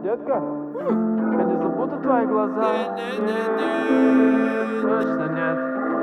детка, я не забуду твои глаза. Точно нет.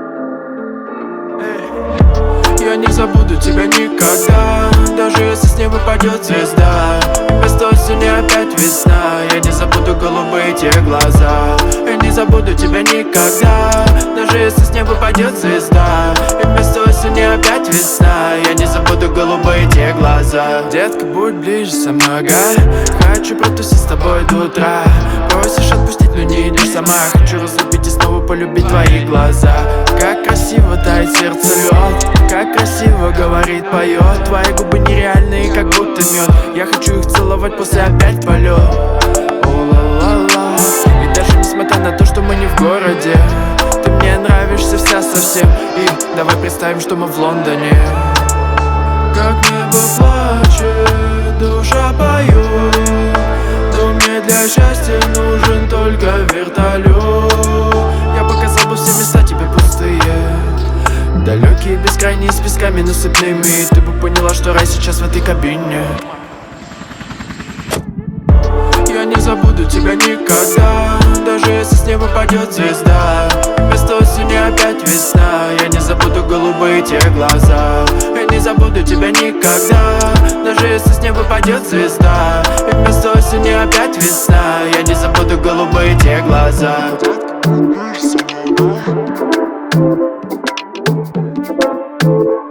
Я не забуду тебя никогда, даже если с неба падет звезда. Вместо осени опять весна. Я не забуду голубые те глаза. Я не забуду тебя никогда, даже если с неба падет звезда. И вместо осени опять весна. Я не забуду голубые те глаза. Детка, будь ближе, самога. Хочу протусить с тобой до утра. Просишь отпустить, но не идешь сама. Хочу разлюбить и снова полюбить твои глаза. Как красиво тает сердце лед, как красиво говорит, поет. Твои губы нереальные, как будто мед. Я хочу их целовать после опять полет. О-ла-ла-ла. И даже несмотря на то, что мы не в городе, ты мне нравишься вся совсем. И давай представим, что мы в Лондоне. Как небо плачет, душа поет, но мне для счастья нужен только вертолет. Я показал бы все места тебе пустые, далекие, бескрайние, с песками насыпными. И ты бы поняла, что рай сейчас в этой кабине. Я не забуду тебя никогда, даже если с неба падет звезда. Вместо осени опять весна. Я не забуду голубые те глаза. Я не забуду тебя никогда, даже если с неба падет звезда. И вместо осени опять весна. Я не забуду голубые те глаза. Детка,